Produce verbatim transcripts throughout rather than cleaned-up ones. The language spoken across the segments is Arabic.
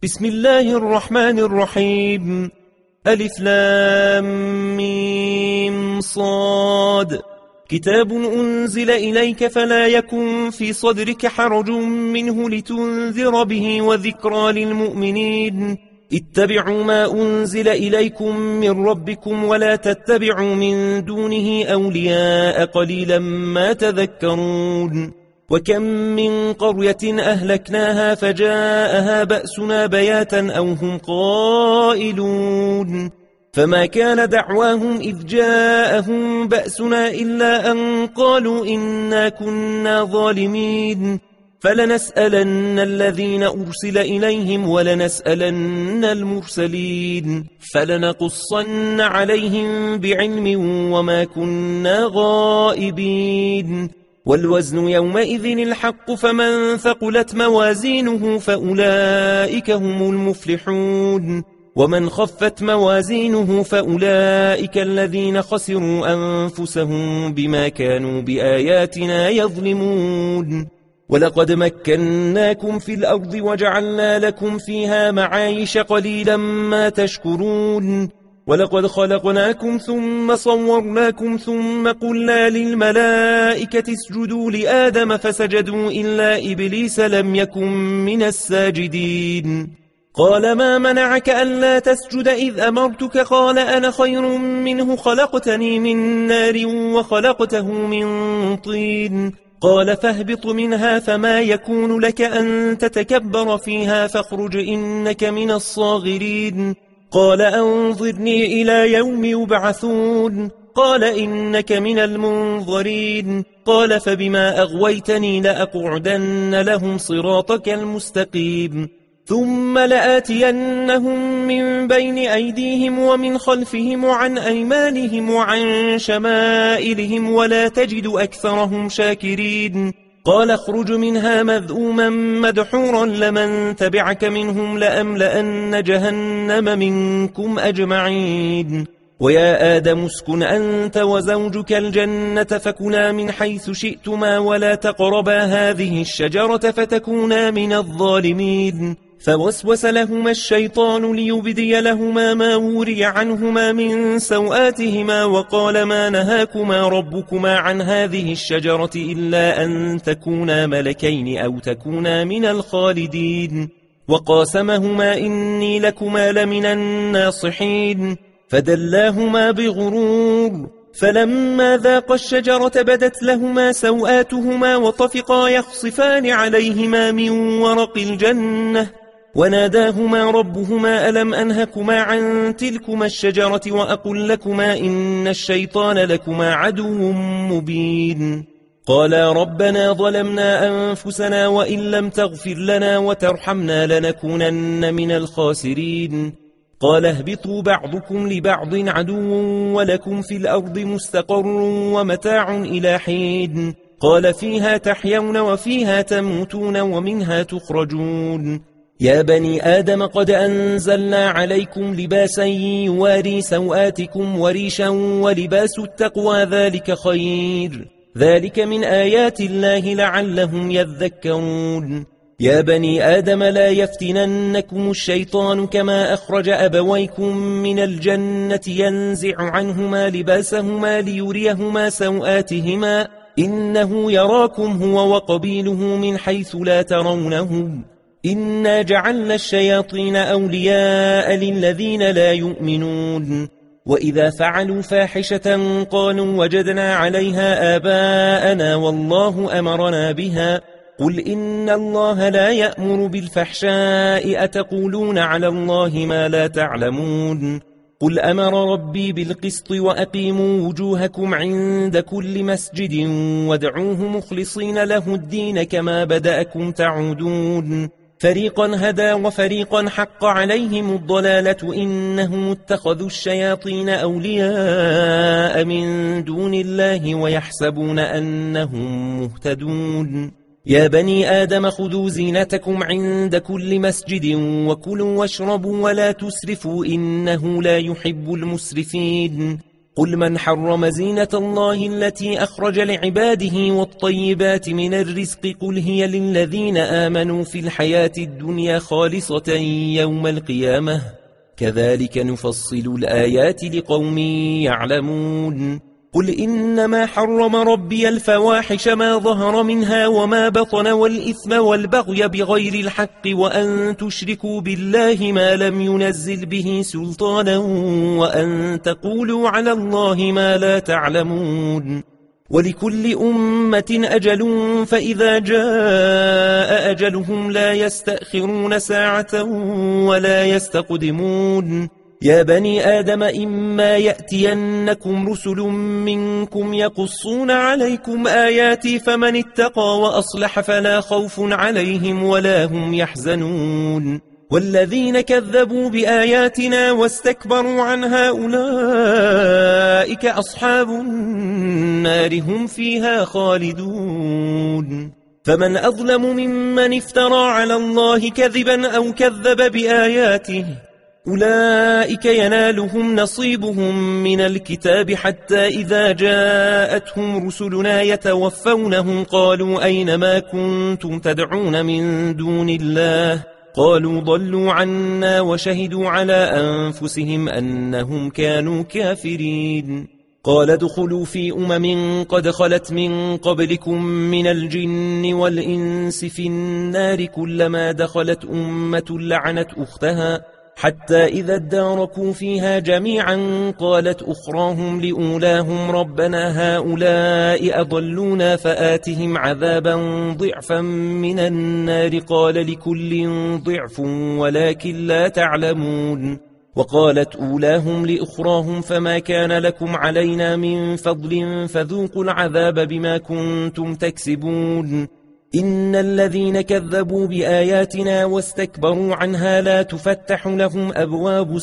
بسم الله الرحمن الرحيم. ألف لام ميم صاد. كتاب أنزل إليك فلا يكن في صدرك حرج منه لتنذر به وذكرى للمؤمنين. اتبعوا ما أنزل إليكم من ربكم ولا تتبعوا من دونه أولياء قليلا ما تذكرون. وكم من قرية أهلكناها فجاءها بأسنا بياتا أو هم قائلون فما كان دعواهم إذ جاءهم بأسنا إلا أن قالوا إنا كنا ظالمين. فلنسألن الذين أرسل إليهم ولنسألن المرسلين فلنقصن عليهم بعلم وما كنا غائبين. والوزن يومئذ الحق فمن ثقلت موازينه فأولئك هم المفلحون ومن خفت موازينه فأولئك الذين خسروا أنفسهم بما كانوا بآياتنا يظلمون. ولقد مكناكم في الأرض وجعلنا لكم فيها معايش قليلا ما تشكرون. ولقد خلقناكم ثم صورناكم ثم قلنا للملائكة اسجدوا لآدم فسجدوا إلا إبليس لم يكن من الساجدين. قال ما منعك ألا تسجد إذ أمرتك؟ قال أنا خير منه خلقتني من نار وخلقته من طين. قال فاهبط منها فما يكون لك أن تتكبر فيها فاخرج إنك من الصاغرين. قال أنظرني إلى يوم يبعثون. قال إنك من المنظرين. قال فبما أغويتني لأقعدن لهم صراطك المستقيم ثم لآتينهم من بين أيديهم ومن خلفهم وعن أيمانهم وعن شمائلهم ولا تجد أكثرهم شاكرين. قال اخرج منها مذءوما مدحورا لمن تبعك منهم لأملأن جهنم منكم أجمعين. ويا آدم اسكن أنت وزوجك الجنة فكنا من حيث شئتما ولا تقربا هذه الشجرة فتكونا من الظالمين. فوسوس لهما الشيطان ليبدي لهما ما وري عنهما من سوآتهما وقال ما نهاكما ربكما عن هذه الشجرة إلا أن تكونا ملكين أو تكونا من الخالدين. وقاسمهما إني لكما لمن الناصحين فدلاهما بغرور. فلما ذاقا الشجرة بدت لهما سوآتهما وطفقا يخصفان عليهما من ورق الجنة وناداهما ربهما ألم أنهكما عن تلكما الشجرة وأقل لكما إن الشيطان لكما عدو مبين. قالا ربنا ظلمنا أنفسنا وإن لم تغفر لنا وترحمنا لنكونن من الخاسرين. قال اهبطوا بعضكم لبعض عدو ولكم في الأرض مستقر ومتاع إلى حين. قال فيها تحيون وفيها تموتون ومنها تخرجون. يا بني آدم قد أنزلنا عليكم لباسا يواري سوآتكم وريشا ولباس التقوى ذلك خير ذلك من آيات الله لعلهم يذكرون. يا بني آدم لا يفتننكم الشيطان كما أخرج أبويكم من الجنة ينزع عنهما لباسهما ليريهما سوآتهما إنه يراكم هو وقبيله من حيث لا ترونهم إنا جعلنا الشياطين أولياء للذين لا يؤمنون. وإذا فعلوا فاحشة قالوا وجدنا عليها آباءنا والله أمرنا بها قل إن الله لا يأمر بالفحشاء أتقولون على الله ما لا تعلمون. قل أمر ربي بالقسط وأقيموا وجوهكم عند كل مسجد وادعوه مخلصين له الدين كما بدأكم تعودون. فريقا هدى وفريقا حق عليهم الضلالة إنهم اتخذوا الشياطين أولياء من دون الله ويحسبون أنهم مهتدون. يا بني آدم خذوا زينتكم عند كل مسجد وكلوا واشربوا ولا تسرفوا إنه لا يحب المسرفين. قل من حرم زينة الله التي أخرج لعباده والطيبات من الرزق قل هي للذين آمنوا في الحياة الدنيا خالصة يوم القيامة كذلك نفصل الآيات لقوم يعلمون قل إنما حرم ربي الفواحش ما ظهر منها وما بطن والإثم والبغي بغير الحق وأن تشركوا بالله ما لم ينزل به سلطانا وأن تقولوا على الله ما لا تعلمون ولكل أمة أجل فإذا جاء أجلهم لا يستأخرون ساعة ولا يستقدمون يا بني آدم إما يأتينكم رسل منكم يقصون عليكم آياتي فمن اتقى وأصلح فلا خوف عليهم ولا هم يحزنون والذين كذبوا بآياتنا واستكبروا عنها أولئك أصحاب النار هم فيها خالدون فمن أظلم ممن افترى على الله كذبا أو كذب بآياته أولئك ينالهم نصيبهم من الكتاب حتى إذا جاءتهم رسلنا يتوفونهم قالوا أين ما كنتم تدعون من دون الله قالوا ضلوا عنا وشهدوا على أنفسهم أنهم كانوا كافرين قال ادخلوا في أمم قد خلت من قبلكم من الجن والإنس في النار كلما دخلت أمة لعنت أختها حتى إذا اداركوا فيها جميعا قالت أخراهم لأولاهم ربنا هؤلاء أضلونا فآتهم عذابا ضعفا من النار قال لكل ضعف ولكن لا تعلمون وقالت أولاهم لأخراهم فما كان لكم علينا من فضل فذوقوا العذاب بما كنتم تكسبون إن الذين كذبوا بآياتنا واستكبروا عنها لا تفتح لهم أبواب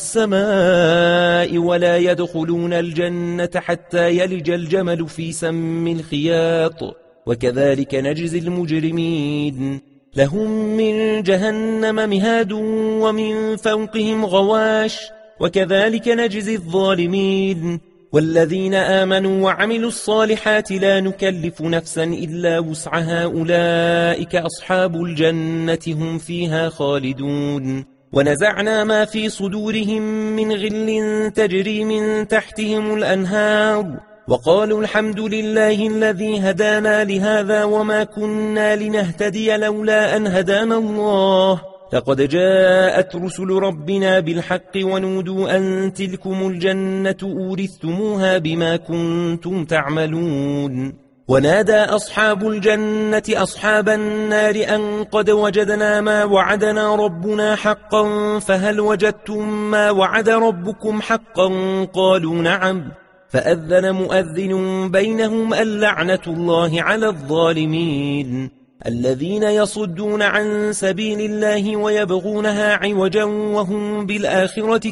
السماء ولا يدخلون الجنة حتى يلج الجمل في سم الخياط وكذلك نجزي المجرمين لهم من جهنم مهاد ومن فوقهم غواش وكذلك نجزي الظالمين والذين آمنوا وعملوا الصالحات لا نكلف نفسا إلا وسعها أولئك أصحاب الجنة هم فيها خالدون ونزعنا ما في صدورهم من غل تجري من تحتهم الأنهار وقالوا الحمد لله الذي هدانا لهذا وما كنا لنهتدي لولا أن هدانا الله لقد جاءت رسل ربنا بالحق ونودوا أن تلكم الجنة أورثتموها بما كنتم تعملون ونادى أصحاب الجنة أصحاب النار أن قد وجدنا ما وعدنا ربنا حقا فهل وجدتم ما وعد ربكم حقا قالوا نعم فأذن مؤذن بينهم اللعنة الله على الظالمين الذين يصدون عن سبيل الله ويبغونها عوجا وهم بالآخرة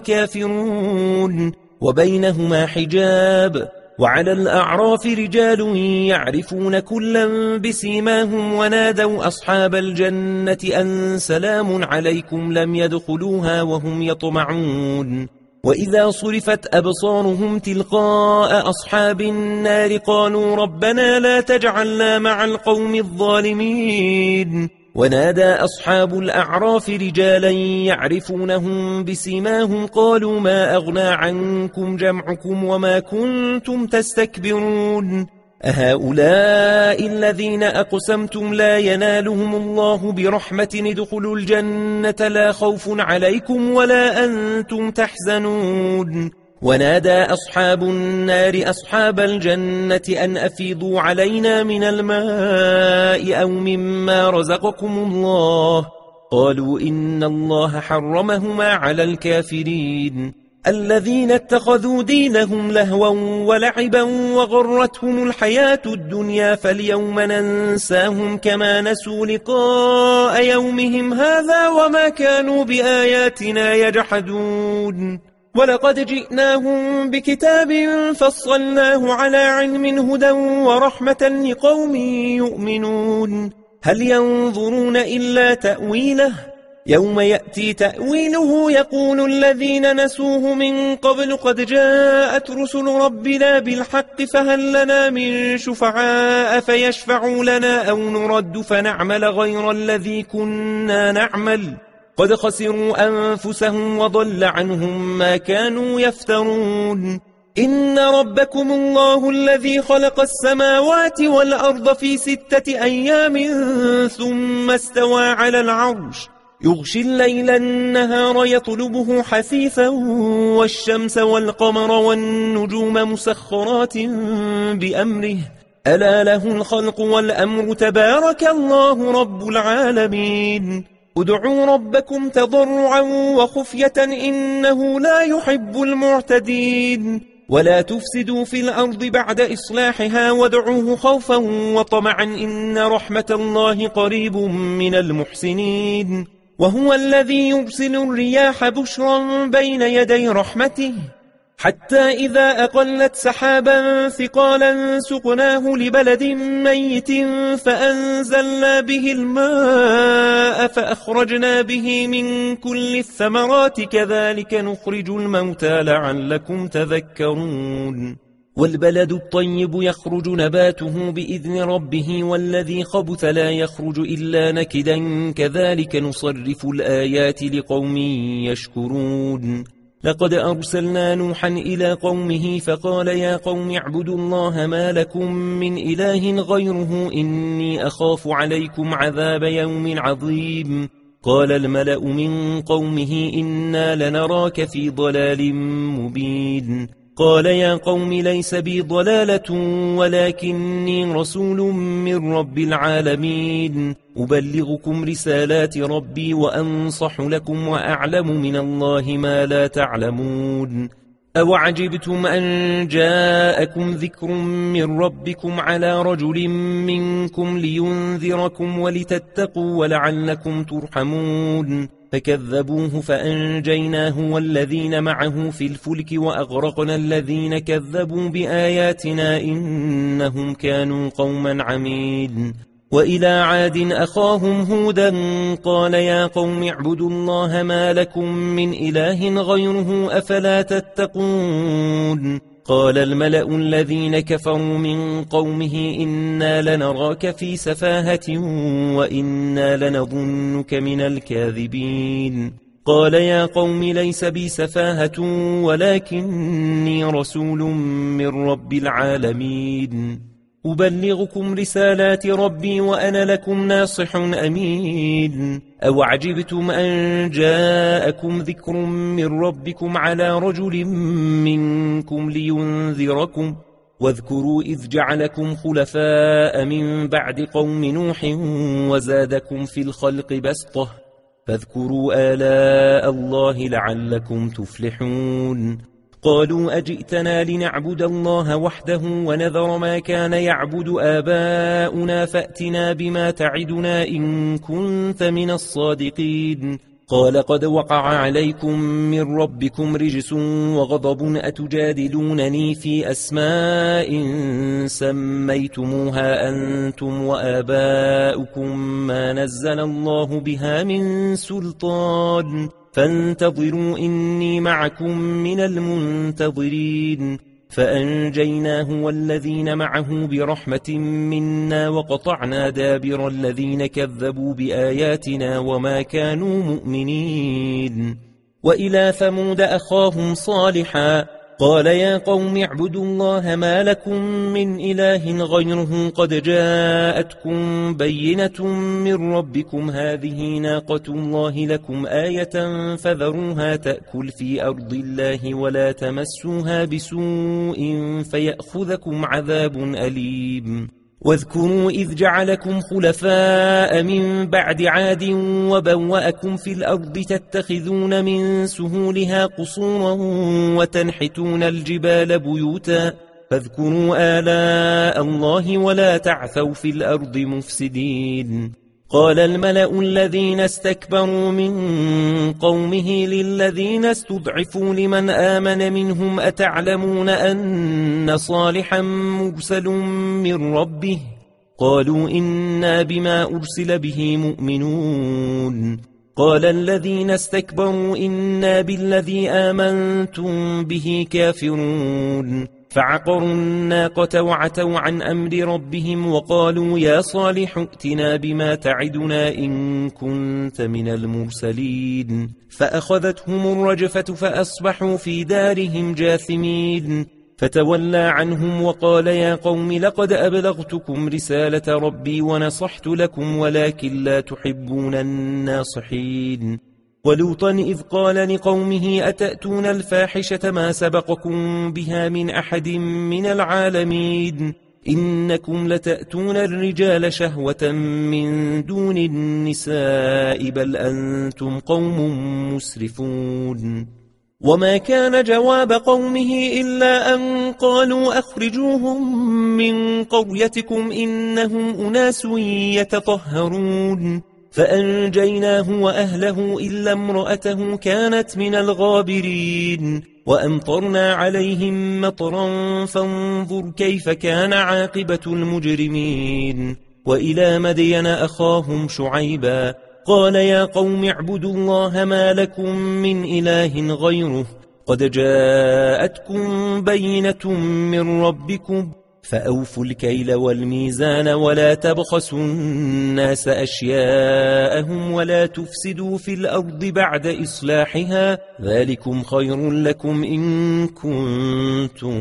كافرون وبينهما حجاب وعلى الأعراف رجال يعرفون كلا بسيماهم ونادوا أصحاب الجنة أن سلام عليكم لم يدخلوها وهم يطمعون وإذا صرفت أبصارهم تلقاء أصحاب النار قالوا ربنا لا تجعلنا مع القوم الظالمين ونادى أصحاب الأعراف رجالا يعرفونهم بسيماهم قالوا ما أغنى عنكم جمعكم وما كنتم تستكبرون أهؤلاء الذين أقسمتم لا ينالهم الله برحمة ادخلوا الجنة لا خوف عليكم ولا أنتم تحزنون ونادى أصحاب النار أصحاب الجنة أن أفيضوا علينا من الماء أو مما رزقكم الله قالوا إن الله حرمهما على الكافرين الذين اتخذوا دينهم لهوا ولعبا وغرتهم الحياة الدنيا فاليوم ننساهم كما نسوا لقاء يومهم هذا وما كانوا بآياتنا يجحدون ولقد جئناهم بكتاب فصلناه على علم هدى ورحمة لقوم يؤمنون هل ينظرون إلا تأويله يوم يأتي تأويله يقول الذين نسوه من قبل قد جاءت رسل ربنا بالحق فهل لنا من شفعاء فيشفعوا لنا أو نرد فنعمل غير الذي كنا نعمل قد خسروا أنفسهم وضل عنهم ما كانوا يفترون إن ربكم الله الذي خلق السماوات والأرض في ستة أيام ثم استوى على العرش يغشي الليل النهار يطلبه حثيثا والشمس والقمر والنجوم مسخرات بأمره ألا له الخلق والأمر تبارك الله رب العالمين ادعوا ربكم تضرعا وخفية إنه لا يحب المعتدين ولا تفسدوا في الأرض بعد إصلاحها وادعوه خوفا وطمعا إن رحمة الله قريب من المحسنين وهو الذي يرسل الرياح بشرا بين يدي رحمته حتى إذا أقلت سحابا ثقالا سقناه لبلد ميت فأنزلنا به الماء فأخرجنا به من كل الثمرات كذلك نخرج الموتى لعلكم تذكرون والبلد الطيب يخرج نباته بإذن ربه والذي خبث لا يخرج إلا نكدا كذلك نصرف الآيات لقوم يشكرون لقد أرسلنا نوحا إلى قومه فقال يا قوم اعبدوا الله ما لكم من إله غيره إني أخاف عليكم عذاب يوم عظيم قال الملأ من قومه إنا لنراك في ضلال مبين قال يا قوم ليس بي ضلالة ولكني رسول من رب العالمين أبلغكم رسالات ربي وأنصح لكم وأعلم من الله ما لا تعلمون أوعجبتم أن جاءكم ذكر من ربكم على رجل منكم لينذركم ولتتقوا ولعلكم ترحمون فكذبوه فأنجيناه والذين معه في الفلك وأغرقنا الذين كذبوا بآياتنا إنهم كانوا قوما عميد وإلى عاد أخاهم هودا قال يا قوم اعبدوا الله ما لكم من إله غيره أفلا تتقون قال الملأ الذين كفروا من قومه إنا لنراك في سفاهة وإنا لنظنك من الكاذبين قال يا قوم ليس بي سفاهة ولكني رسول من رب العالمين أبلغكم رسالات ربي وأنا لكم ناصح أمين أوعجبتم أن جاءكم ذكر من ربكم على رجل منكم لينذركم واذكروا إذ جعلكم خلفاء من بعد قوم نوح وزادكم في الخلق بسطة فاذكروا آلاء الله لعلكم تفلحون قالوا أجئتنا لنعبد الله وحده ونذر ما كان يعبد آباؤنا فأتنا بما تعدنا إن كنت من الصادقين قال قد وقع عليكم من ربكم رجس وغضب أتجادلونني في أسماء سميتموها أنتم وآباؤكم ما نزل الله بها من سلطان فانتظروا إني معكم من المنتظرين فأنجيناه والذين معه برحمة منا وقطعنا دابر الذين كذبوا بآياتنا وما كانوا مؤمنين وإلى ثمود أخاهم صالحا قال يا قوم اعبدوا الله ما لكم من إله غيره قد جاءتكم بينة من ربكم هذه ناقة الله لكم آية فذروها تأكل في أرض الله ولا تمسوها بسوء فيأخذكم عذاب أليم واذكروا إذ جعلكم خلفاء من بعد عاد وبوأكم في الأرض تتخذون من سهولها قصورا وتنحتون الجبال بيوتا فاذكروا آلاء الله ولا تعثوا في الأرض مفسدين قال الملأ الذين استكبروا من قومه للذين استضعفوا لمن آمن منهم أتعلمون أن صالحا مرسل من ربه قالوا إنا بما أرسل به مؤمنون قال الذين استكبروا إنا بالذي آمنتم به كافرون فعقروا الناقة وعتوا عن أمر ربهم وقالوا يا صالح ائتنا بما تعدنا إن كنت من المرسلين فأخذتهم الرجفة فأصبحوا في دارهم جاثمين فتولى عنهم وقال يا قوم لقد أبلغتكم رسالة ربي ونصحت لكم ولكن لا تحبون الناصحين ولوطا إذ قال لقومه أتأتون الفاحشة ما سبقكم بها من أحد من العالمين إنكم لتأتون الرجال شهوة من دون النساء بل أنتم قوم مسرفون وما كان جواب قومه إلا أن قالوا أخرجوهم من قريتكم إنهم أناس يتطهرون فأنجيناه وأهله إلا امرأته كانت من الغابرين وأمطرنا عليهم مطرا فانظر كيف كان عاقبة المجرمين وإلى مدين أخاهم شعيبا قال يا قوم اعبدوا الله ما لكم من إله غيره قد جاءتكم بينة من ربكم فأوفوا الكيل والميزان ولا تبخسوا الناس أشياءهم ولا تفسدوا في الأرض بعد إصلاحها ذلكم خير لكم إن كنتم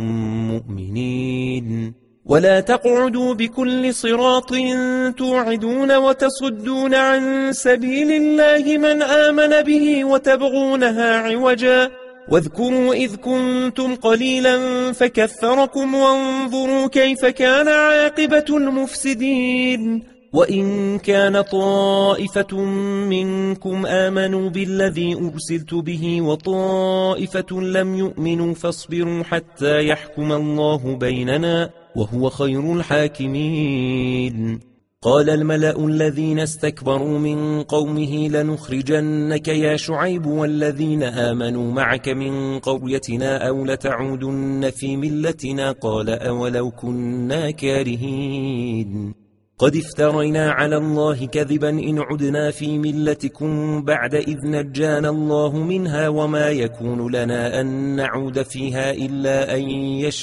مؤمنين ولا تقعدوا بكل صراط توعدون وتصدون عن سبيل الله من آمن به وتبغونها عوجا واذكروا إذ كنتم قليلا فكثركم وانظروا كيف كان عاقبة المفسدين وإن كان طائفة منكم آمنوا بالذي أرسلت به وطائفة لم يؤمنوا فاصبروا حتى يحكم الله بيننا وهو خير الحاكمين قال الملأ الذين استكبروا من قومه لنخرجنك يا شعيب والذين آمنوا معك من قريتنا أو لتعودن في ملتنا قال أولو كنا كارهين قد افترينا على الله كذبا إن عدنا في ملتكم بعد إذ نجانا الله منها وما يكون لنا أن نعود فيها إلا أن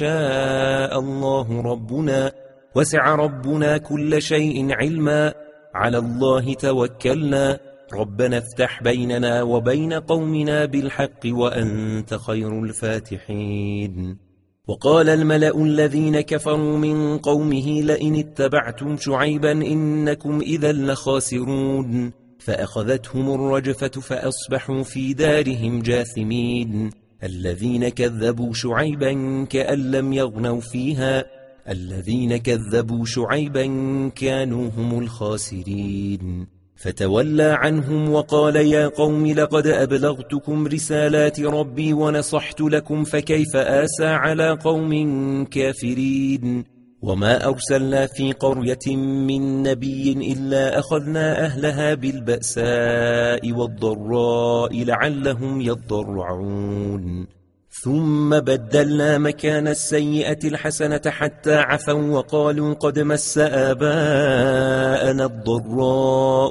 يشاء الله ربنا وسع ربنا كل شيء علما على الله توكلنا ربنا افتح بيننا وبين قومنا بالحق وأنت خير الفاتحين وقال الملأ الذين كفروا من قومه لئن اتبعتم شعيبا إنكم إذا لخاسرون فأخذتهم الرجفة فأصبحوا في دارهم جاثمين الذين كذبوا شعيبا كأن لم يغنوا فيها الذين كذبوا شعيبا كانوا هم الخاسرين فتولى عنهم وقال يا قوم لقد أبلغتكم رسالات ربي ونصحت لكم فكيف آسى على قوم كافرين وما أرسلنا في قرية من نبي إلا أخذنا أهلها بالبأساء والضراء لعلهم يضرعون ثم بدلنا مكان السيئة الحسنة حتى عفوا وقالوا قد مس آباءنا الضراء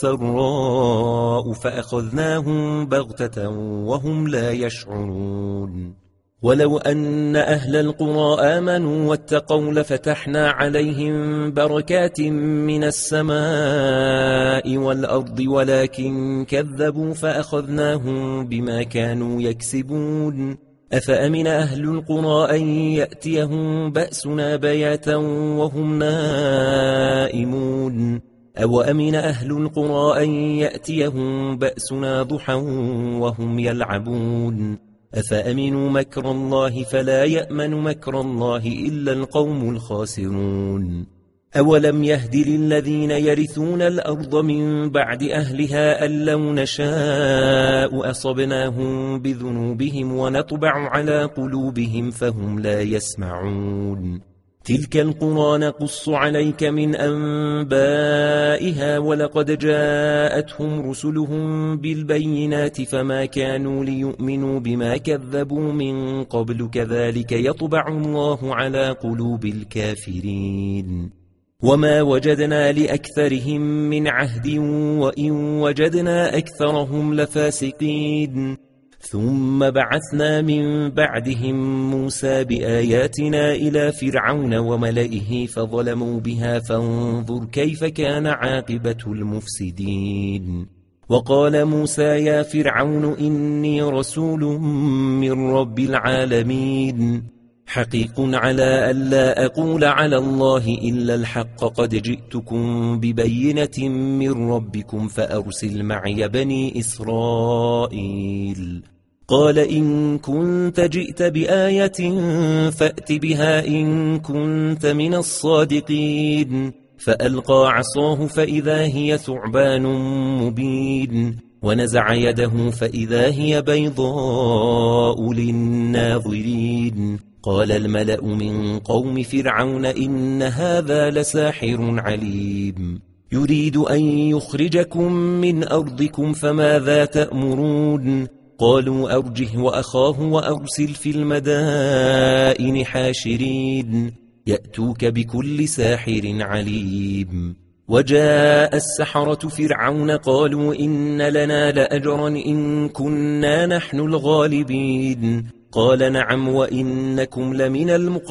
والسراء فأخذناهم بغتة وهم لا يشعرون ولو أن أهل القرى آمنوا واتقوا لفتحنا عليهم بركات من السماء والأرض ولكن كذبوا فأخذناهم بما كانوا يكسبون أفأمن أهل القرى أن يأتيهم بأسنا بياتا وهم نائمون أو أمن أهل القرى أن يأتيهم بأسنا ضحى وهم يلعبون أفأمنوا مكر الله فلا يأمن مكر الله إلا القوم الخاسرون أولم يهد للذين يرثون الأرض من بعد أهلها أن لو نشاء أصبناهم بذنوبهم ونطبع على قلوبهم فهم لا يسمعون تلك القرى نقص عليك من أنبائها ولقد جاءتهم رسلهم بالبينات فما كانوا ليؤمنوا بما كذبوا من قبل كذلك يطبع الله على قلوب الكافرين وما وجدنا لأكثرهم من عهد وإن وجدنا أكثرهم لفاسقين ثم بعثنا من بعدهم موسى بآياتنا إلى فرعون وملئه فظلموا بها فانظر كيف كان عاقبة المفسدين. وقال موسى يا فرعون إني رسول من رب العالمين حقيق على ألا أقول على الله إلا الحق قد جئتكم ببينة من ربكم فأرسل معي بني إسرائيل. قال إن كنت جئت بآية فأت بها إن كنت من الصادقين. فألقى عصاه فإذا هي ثعبان مبين ونزع يده فإذا هي بيضاء للناظرين. قال الملأ من قوم فرعون إن هذا لساحر عليم يريد أن يخرجكم من أرضكم فماذا تأمرون. قالوا أرجه وأخاه وأرسل في المدائن حاشرين يأتوك بكل ساحر عليم. وجاء السحرة فرعون قالوا إن لنا لأجرا إن كنا نحن الغالبين. قال نعم وإنكم لمن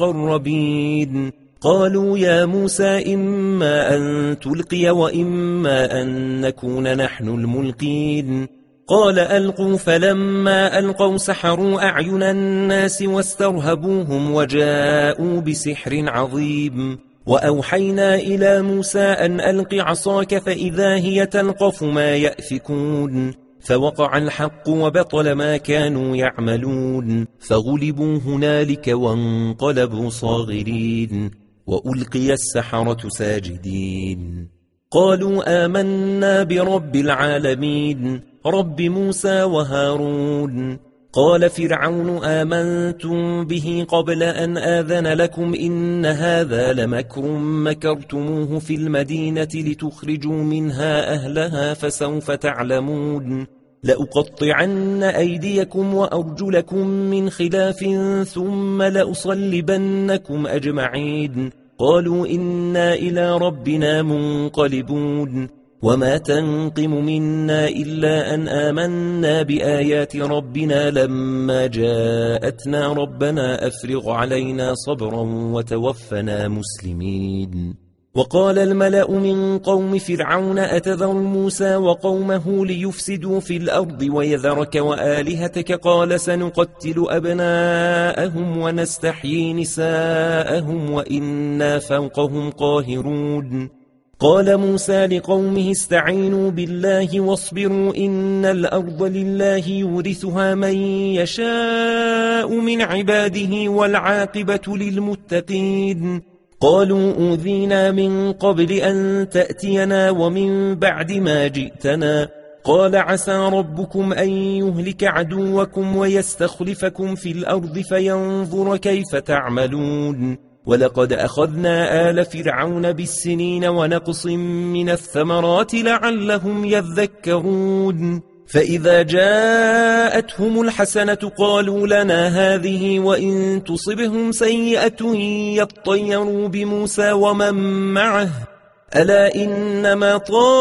المقربين. قالوا يا موسى إما أن تلقي وإما أن نكون نحن الملقين. قال ألقوا فلما ألقوا سحروا أعين الناس واسترهبوهم وجاءوا بسحر عظيم. وأوحينا إلى موسى أن ألق عصاك فإذا هي تلقف ما يأفكون. فوقع الحق وبطل ما كانوا يعملون فغلبوا هنالك وانقلبوا صاغرين وألقي السحرة ساجدين. قالوا آمنا برب العالمين رب موسى وهارون. قال فرعون آمنتم به قبل أن آذن لكم إن هذا لمكر مكرتموه في المدينة لتخرجوا منها أهلها فسوف تعلمون. لأقطعن أيديكم وأرجلكم من خلاف ثم لأصلبنكم أجمعين. قالوا إنا إلى ربنا منقلبون. وما تنقم منا إلا أن آمنا بآيات ربنا لما جاءتنا ربنا أفرغ علينا صبرا وتوفنا مسلمين. وقال الملأ من قوم فرعون أتذر موسى وقومه ليفسدوا في الأرض ويذرك وآلهتك قال سنقتل أبناءهم ونستحيي نساءهم وإنا فوقهم قاهرون. قال موسى لقومه استعينوا بالله واصبروا إن الأرض لله يورثها من يشاء من عباده والعاقبة للمتقين. قالوا أوذينا من قبل أن تأتينا ومن بعد ما جئتنا. قال عسى ربكم أن يهلك عدوكم ويستخلفكم في الأرض فينظر كيف تعملون. ولقد أخذنا آل فرعون بالسنين ونقص من الثمرات لعلهم يذكرون. فإذا جاءتهم الحسنة قالوا لنا هذه وإن تصبهم سيئة يطيروا بموسى ومن معه ألا إنما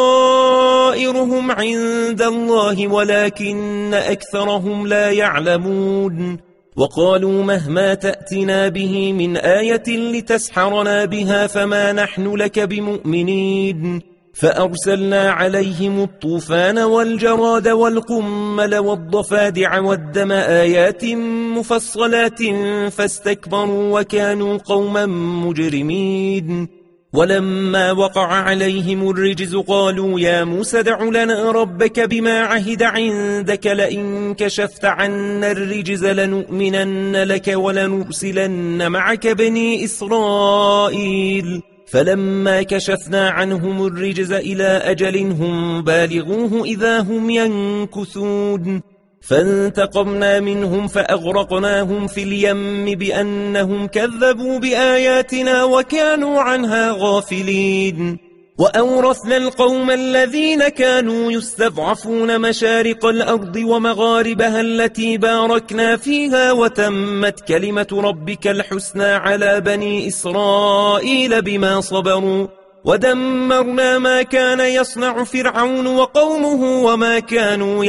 طائرهم عند الله ولكن أكثرهم لا يعلمون. وقالوا مهما تأتنا به من آية لتسحرنا بها فما نحن لك بمؤمنين. فأرسلنا عليهم الطوفان والجراد والقمل والضفادع والدم آيات مفصلات فاستكبروا وكانوا قوما مجرمين. ولما وقع عليهم الرجز قالوا يا موسى دع لنا ربك بما عهد عندك لئن كشفت عنا الرجز لنؤمنن لك ولنرسلن معك بني إسرائيل. فلما كشفنا عنهم الرجز إلى أجل هم بالغوه إذا هم ينكثون. فانتقمنا منهم فأغرقناهم في اليم بأنهم كذبوا بآياتنا وكانوا عنها غافلين. وأورثنا القوم الذين كانوا يستضعفون مشارق الأرض ومغاربها التي باركنا فيها وتمت كلمة ربك الحسنى على بني إسرائيل بما صبروا ودمرنا ما كان يصنع فرعون وقومه وما كانوا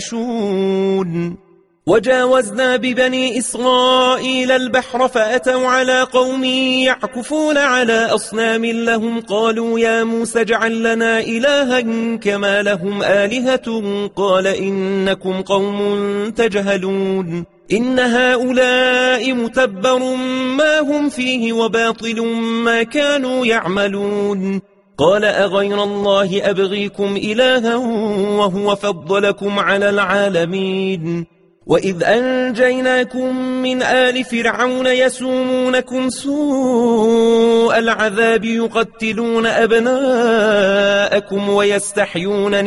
يعرشون وجاوزنا ببني إسرائيل البحر فأتوا على قوم يعكفون على أصنام لهم قالوا يا موسى اجعل لنا إلها كما لهم آلهة قال إنكم قوم تجهلون إن هؤلاء متبر ما هم فيه وباطل ما كانوا يعملون قال أغير الله أبغيكم إلها وهو فضلكم على العالمين وإذ أنجيناكم من آل فرعون يسومونكم سوء العذاب يقتلون أبناءكم ويستحيون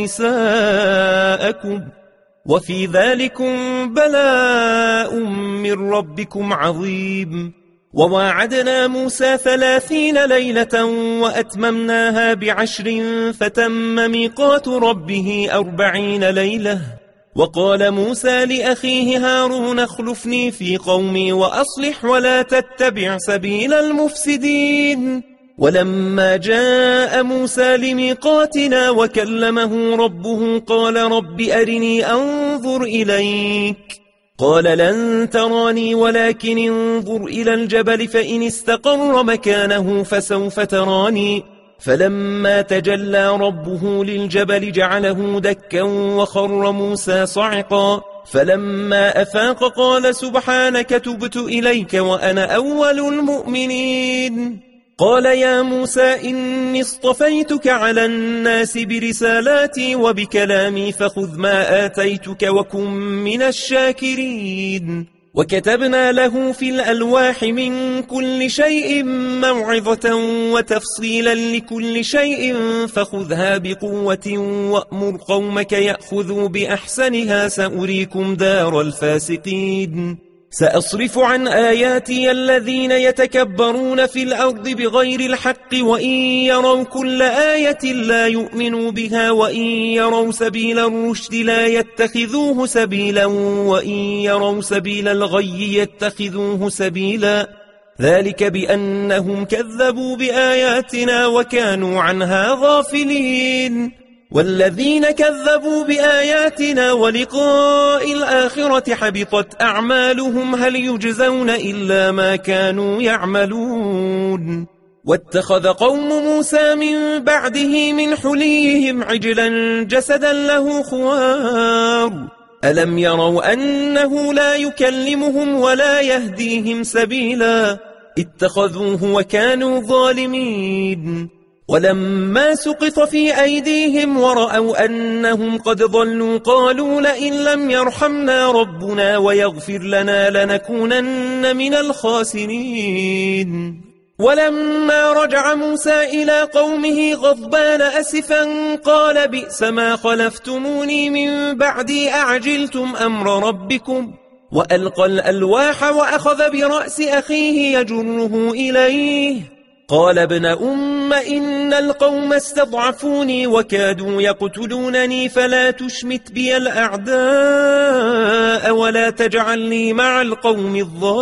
نساءكم وفي ذلكم بلاء من ربكم عظيم وواعدنا موسى ثلاثين ليلة وأتممناها بعشر فتم ميقات ربه أربعين ليلة وقال موسى لأخيه هارون اخلفني في قومي وأصلح ولا تتبع سبيل المفسدين ولما جاء موسى لميقاتنا وكلمه ربه قال رب أرني أنظر إليك قال لن تراني ولكن انظر إلى الجبل فإن استقر مكانه فسوف تراني فلما تجلى ربه للجبل جعله دكا وخر موسى صعقا فلما أفاق قال سبحانك تبت إليك وأنا أول المؤمنين قال يا موسى إني اصطفيتك على الناس برسالاتي وبكلامي فخذ ما آتيتك وكن من الشاكرين وكتبنا له في الألواح من كل شيء موعظة وتفصيلا لكل شيء فخذها بقوة وأمر قومك يأخذوا بأحسنها سأريكم دار الفاسقين سأصرف عن آياتي الذين يتكبرون في الأرض بغير الحق وإن يروا كل آية لا يؤمنوا بها وإن يروا سبيل الرشد لا يتخذوه سبيلا وإن يروا سبيل الغي يتخذوه سبيلا ذلك بأنهم كذبوا بآياتنا وكانوا عنها غافلين والذين كذبوا بآياتنا ولقاء الآخرة حبطت أعمالهم هل يجزون إلا ما كانوا يعملون واتخذ قوم موسى من بعده من حليهم عجلا جسدا له خوار ألم يروا أنه لا يكلمهم ولا يهديهم سبيلا اتخذوه وكانوا ظالمين ولما سقط في أيديهم ورأوا أنهم قد ضلوا قالوا لئن لم يرحمنا ربنا ويغفر لنا لنكونن من الخاسرين ولما رجع موسى إلى قومه غضبان أسفا قال بئس ما خلفتموني من بعدي أعجلتم أمر ربكم وألقى الألواح وأخذ برأس أخيه يجره إليه قال ابن أم إن القوم استضعفوني وكادوا يقتلونني فلا تشمت بي الأعداء ولا تجعلني مع القوم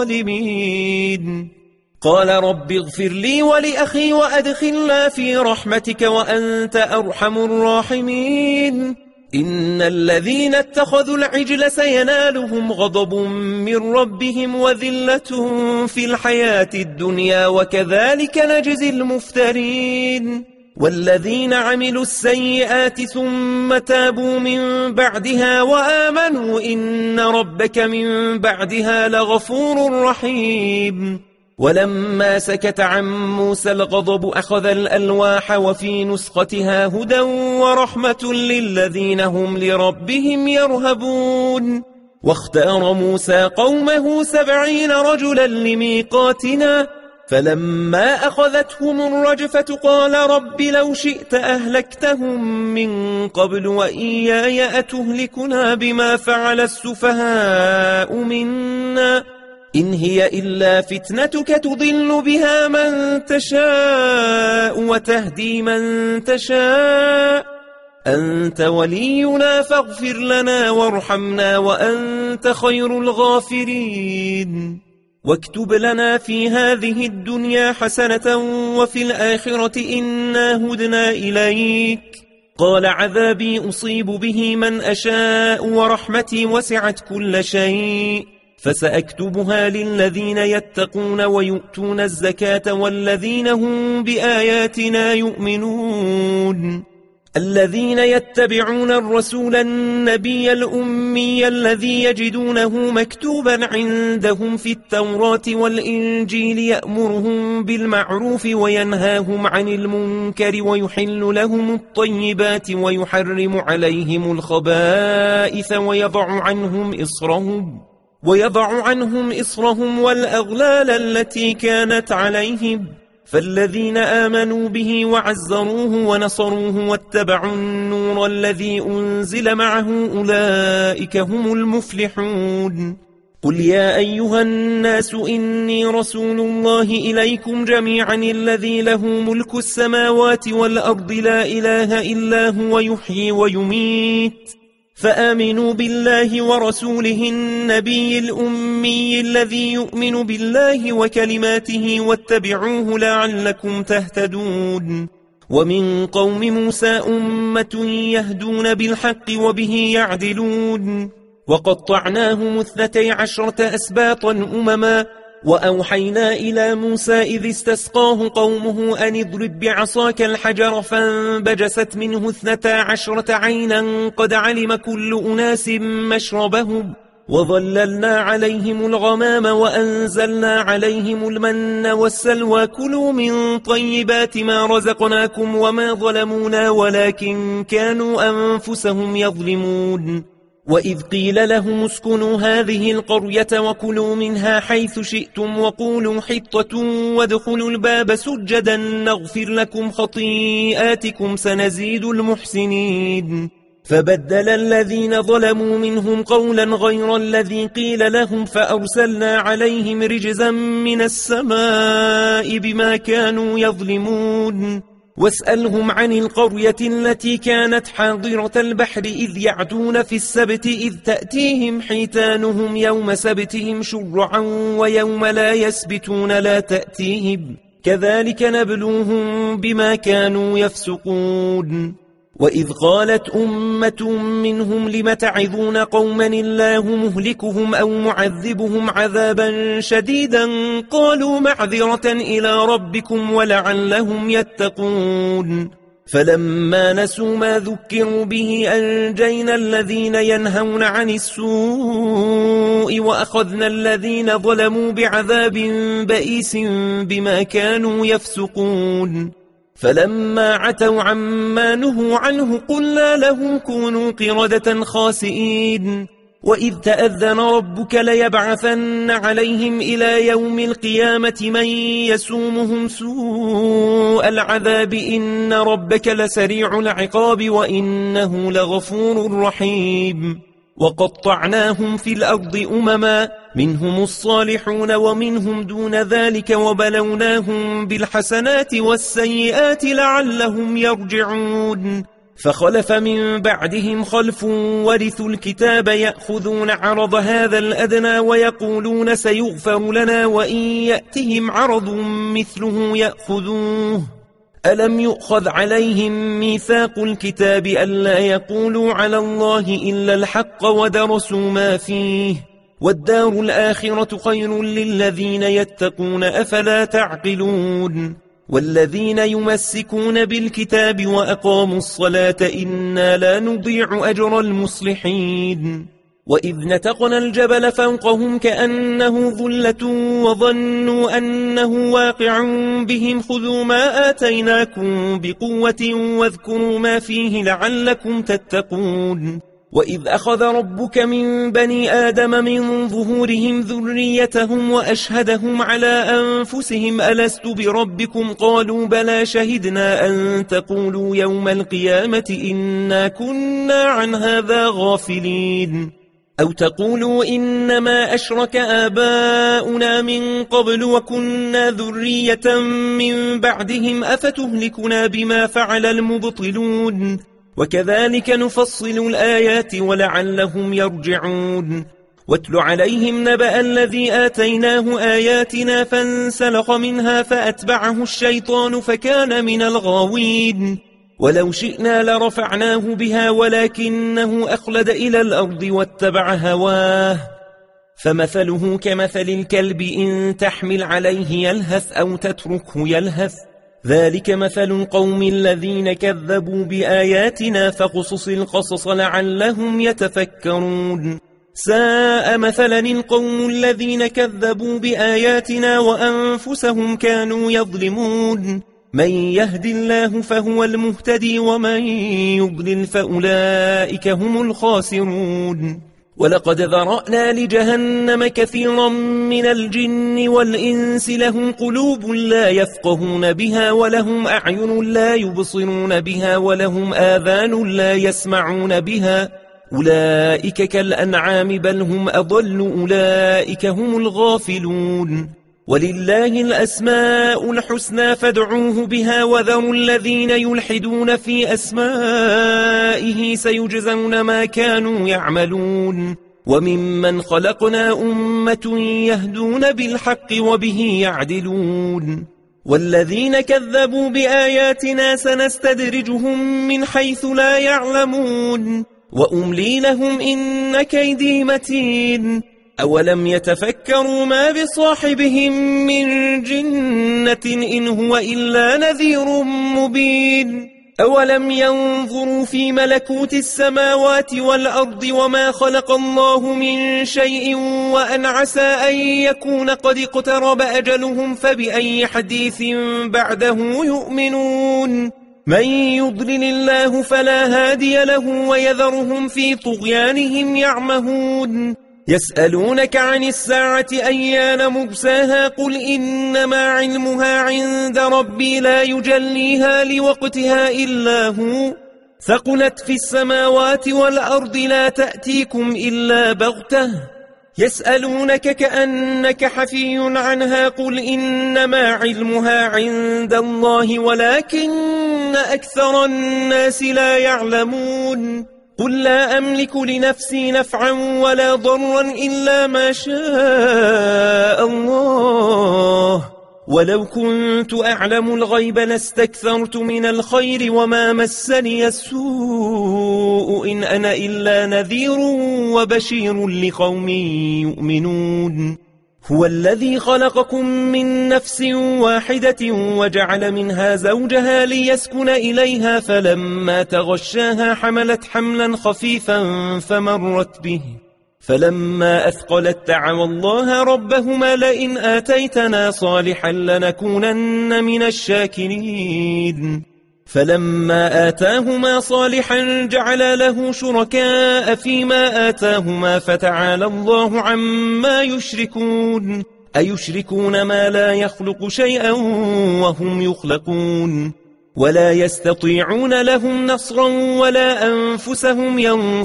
الظالمين قال رب اغفر لي ولأخي وأدخلنا في رحمتك وأنت أرحم الراحمين إن الذين اتخذوا العجل سينالهم غضب من ربهم وذلة في الحياة الدنيا وكذلك نجزي المفترين والذين عملوا السيئات ثم تابوا من بعدها وآمنوا إن ربك من بعدها لغفور رحيم ولما سكت عن موسى الغضب أخذ الألواح وفي نسختها هدى ورحمة للذين هم لربهم يرهبون واختار موسى قومه سبعين رجلا لميقاتنا فلما أخذتهم الرجفة قال رب لو شئت أهلكتهم من قبل وإياي أتهلكنا بما فعل السفهاء منا إن هي إلا فتنتك تضل بها من تشاء وتهدي من تشاء أنت ولينا فاغفر لنا وارحمنا وأنت خير الغافرين واكتب لنا في هذه الدنيا حسنة وفي الآخرة إنا هدنا إليك. قال عذابي أصيب به من أشاء ورحمتي وسعت كل شيء، فسأكتبها للذين يتقون ويؤتون الزكاة والذين هم بآياتنا يؤمنون. الذين يتبعون الرسول النبي الأمي الذي يجدونه مكتوبا عندهم في التوراة والإنجيل يأمرهم بالمعروف وينهاهم عن المنكر ويحل لهم الطيبات ويحرم عليهم الخبائث ويضع عنهم إصرهم ويضع عنهم إصرهم والأغلال التي كانت عليهم. فالذين آمنوا به وعزروه ونصروه واتبعوا النور الذي أنزل معه أولئك هم المفلحون. قل يا أيها الناس إني رسول الله إليكم جميعا الذي له ملك السماوات والأرض لا إله إلا هو يحيي ويميت، فآمنوا بالله ورسوله النبي الأمي الذي يؤمن بالله وكلماته واتبعوه لعلكم تهتدون. ومن قوم موسى أمة يهدون بالحق وبه يعدلون. وقطعناهم اثنتي عشرة أسباطا أمما، وأوحينا إلى موسى إذ استسقاه قومه أن اضرب بعصاك الحجر فانبجست منه اثنتا عشرة عينا قد علم كل أناس مشربهم، وظللنا عليهم الغمام وأنزلنا عليهم المن والسلوى كلوا من طيبات ما رزقناكم وما ظلمونا ولكن كانوا أنفسهم يظلمون. وإذ قيل لهم اسكنوا هذه القرية وكلوا منها حيث شئتم وقولوا حطة وادخلوا الباب سجدا نغفر لكم خطيئاتكم سنزيد المحسنين. فبدل الذين ظلموا منهم قولا غير الذي قيل لهم فأرسلنا عليهم رجزا من السماء بما كانوا يظلمون. واسألهم عن القرية التي كانت حاضرة البحر إذ يعدون في السبت إذ تأتيهم حيتانهم يوم سبتهم شرعا ويوم لا يسبتون لا تأتيهم كذلك نبلوهم بما كانوا يفسقون. وإذ قالت أمة منهم لم تعظون قوما الله مهلكهم أو معذبهم عذابا شديدا قالوا معذرة إلى ربكم ولعلهم يتقون. فلما نسوا ما ذكروا به أنجينا الذين ينهون عن السوء وأخذنا الذين ظلموا بعذاب بئيس بما كانوا يفسقون. فلما عتوا عما نهوا عنه قلنا لهم كونوا قردة خاسئين. وإذ تأذن ربك ليبعثن عليهم إلى يوم القيامة من يسومهم سوء العذاب إن ربك لسريع العقاب وإنه لغفور رحيم. وقطعناهم في الأرض أمما منهم الصالحون ومنهم دون ذلك وبلوناهم بالحسنات والسيئات لعلهم يرجعون. فخلف من بعدهم خلف ورثوا الكتاب يأخذون عرض هذا الأدنى ويقولون سيغفر لنا وإن يأتهم عرض مثله يأخذوه. ألم يؤخذ عليهم ميثاق الكتاب ألا يقولوا على الله إلا الحق ودرسوا ما فيه والدار الآخرة خير للذين يتقون أفلا تعقلون. والذين يمسكون بالكتاب وأقاموا الصلاة إنا لا نضيع أجر المصلحين. وإذ نتقنا الجبل فوقهم كأنه ظلة وظنوا أنه واقع بهم خذوا ما آتيناكم بقوة واذكروا ما فيه لعلكم تتقون. وإذ أخذ ربك من بني آدم من ظهورهم ذريتهم وأشهدهم على أنفسهم ألست بربكم قالوا بلى شهدنا أن تقولوا يوم القيامة إنا كنا عن هذا غافلين أو تقولوا إنما أشرك آباؤنا من قبل وكنا ذرية من بعدهم أفتهلكنا بما فعل المبطلون وكذلك نفصل الآيات ولعلهم يرجعون. واتل عليهم نبأ الذي آتيناه آياتنا فانسلخ منها فأتبعه الشيطان فكان من الغاوين ولو شئنا لرفعناه بها ولكنه أخلد إلى الأرض واتبع هواه فمثله كمثل الكلب إن تحمل عليه يلهث أو تتركه يلهث ذلك مثل القوم الذين كذبوا بآياتنا فقصص القصص لعلهم يتفكرون ساء مثلا القوم الذين كذبوا بآياتنا وأنفسهم كانوا يظلمون من يهد الله فهو المهتدي ومن يضلل فأولئك هم الخاسرون ولقد ذرأنا لجهنم كثيرا من الجن والإنس لهم قلوب لا يفقهون بها ولهم أعين لا يبصرون بها ولهم آذان لا يسمعون بها أولئك كالأنعام بل هم أضل أولئك هم الغافلون ولله الأسماء الحسنى فادعوه بها وذروا الذين يلحدون في أسمائه سيجزون ما كانوا يعملون وممن خلقنا أمة يهدون بالحق وبه يعدلون والذين كذبوا بآياتنا سنستدرجهم من حيث لا يعلمون وأملي لهم إن كيدي متين أولم يتفكروا ما بصاحبهم من جنة إن هو إلا نذير مبين أولم ينظروا في ملكوت السماوات والأرض وما خلق الله من شيء وأن عسى أن يكون قد اقترب أجلهم فبأي حديث بعده يؤمنون من يضلل الله فلا هادي له ويذرهم في طغيانهم يعمهون يسألونك عن الساعة أيان مرساها قل إنما علمها عند ربي لا يجليها لوقتها إلا هو ثقلت في السماوات والأرض لا تأتيكم إلا بغتة يسألونك كأنك حفي عنها قل إنما علمها عند الله ولكن أكثر الناس لا يعلمون قل لا أملك لنفسي نفعا ولا ضرا إلا ما شاء الله ولو كنت أعلم الغيب لاستكثرت من الخير وما مسني السوء إن أنا إلا نذير وبشير لقوم يؤمنون هو الذي خلقكم من نفس واحدة وجعل منها زوجها ليسكن إليها فلما تغشاها حملت حملا خفيفا فمرت به فلما أثقلت دعوا الله ربهما لئن آتيتنا صالحا لنكونن من الشاكرين فلما آتاهما صالحا جعل له شركاء فيما آتاهما فتعالى الله عما يشركون أيشركون ما لا يخلق شيئا وهم يخلقون ولا يستطيعون لهم نصرا ولا أنفسهم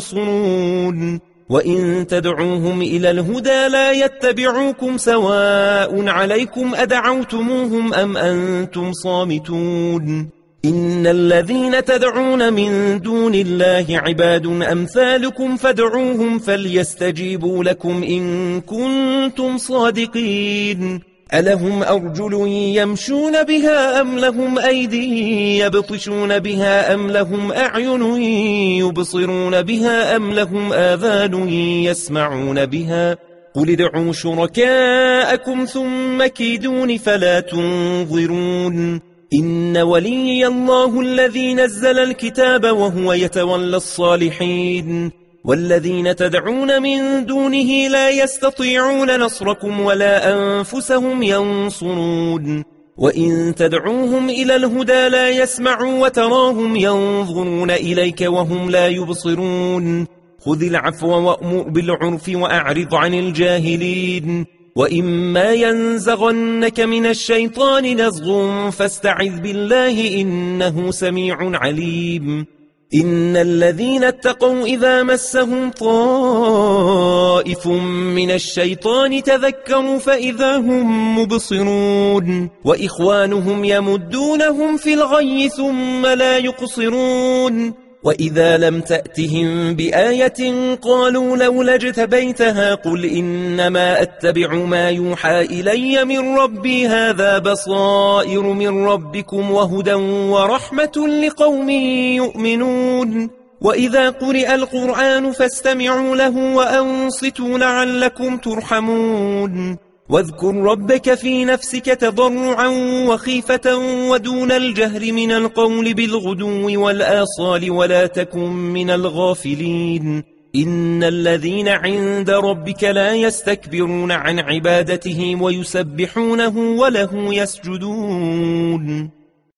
ينصرون وإن تدعوهم إلى الهدى لا يتبعوكم سواء عليكم أدعوتموهم أم أنتم صامتون إن الذين تدعون من دون الله عباد أمثالكم فادعوهم فليستجيبوا لكم إن كنتم صادقين ألهم أرجل يمشون بها أم لهم أيدي يبطشون بها أم لهم أعين يبصرون بها أم لهم آذان يسمعون بها قل ادعوا شركاءكم ثم كيدون فلا تنظرون إن ولي الله الذي نزل الكتاب وهو يتولى الصالحين والذين تدعون من دونه لا يستطيعون نصركم ولا أنفسهم ينصرون وإن تدعوهم إلى الهدى لا يسمعوا وتراهم ينظرون إليك وهم لا يبصرون خذ العفو وأمر بالعرف وأعرض عن الجاهلين وإما ينزغنك من الشيطان نزغ فاستعذ بالله إنه سميع عليم إن الذين اتقوا إذا مسهم طائف من الشيطان تذكروا فإذا هم مبصرون وإخوانهم يمدونهم في الغي ثم لا يقصرون وإذا لم تأتهم بآية قالوا لولا اجتبيتها قل إنما أتبع ما يوحى إلي من ربي هذا بصائر من ربكم وهدى ورحمة لقوم يؤمنون وإذا قرئ القرآن فاستمعوا له وأنصتوا لعلكم ترحمون واذكر ربك في نفسك تضرعا وخيفة ودون الجهر من القول بالغدو والآصال ولا تكن من الغافلين إن الذين عند ربك لا يستكبرون عن عبادته ويسبحونه وله يسجدون